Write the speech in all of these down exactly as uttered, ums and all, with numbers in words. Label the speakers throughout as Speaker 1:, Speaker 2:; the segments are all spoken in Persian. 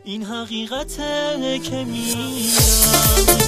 Speaker 1: این حقیقته که میرم.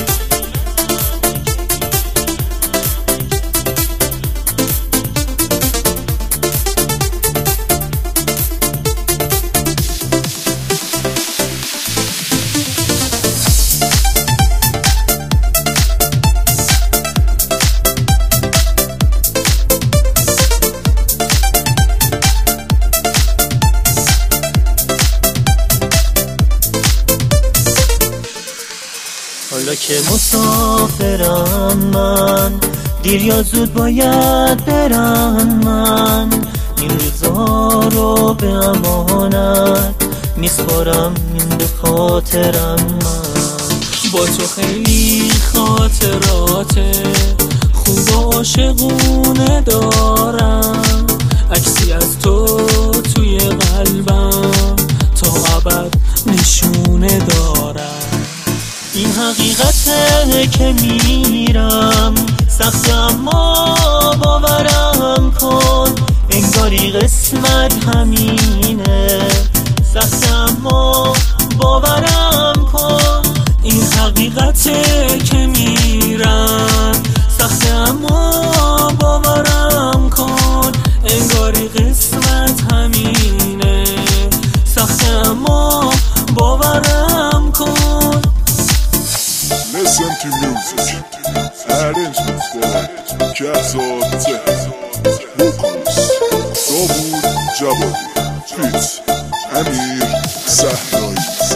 Speaker 1: حالا که مسافرم من، دیر یا زود باید برم من. این روزا رو به امانت میسپارم به خاطرم من. با تو خیلی خاطرات خوب و عاشقونه دارم، عکسی از تو توی قلبم تا ابد نشونه دارم. این حقیقته که میرم، سخت اما باورم کن، انگاری قسمت همینه. سخت اما باورم کن، این حقیقته که میرم. سخت اما باورم کن، انگاری قسمت همینه. سخت اما باورم کن.
Speaker 2: Listen to music, arrangements for cats or tech, vocals, Dobud Jabari, Fitz, Amir Sahnoi.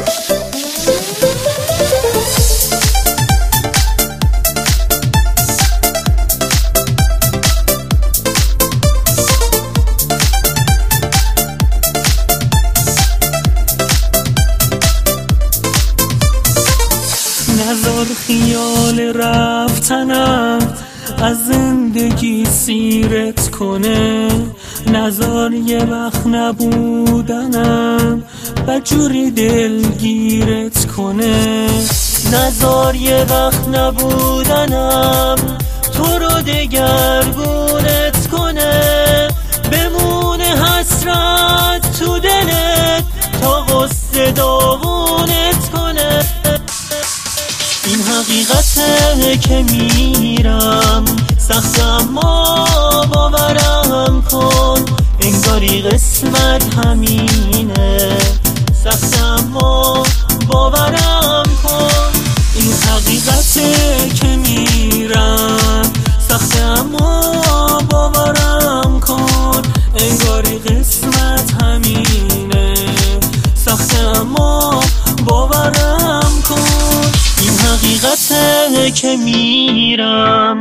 Speaker 1: نذار خیال رفتنم از زندگی سیرت کنه، نذار یه وقت نبودنم بجوری دلگیرت کنه. نذار یه وقت نبودنم تو رو دگرگونت کنه، بمونه حسرت تو دلت تا غصه داغونت کنه. این حقیقته که میرم، سخت اما باورم کن، انگاری قسمت همینه. سخت اما باورم کن، این حقیقته که میرم. سخت اما باورم کن، انگاری قسمت همینه. سخت اما باورم کن، این حقیقته که میرم.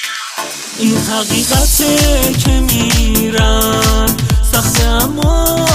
Speaker 1: این حقیقته که میرم. سخت اما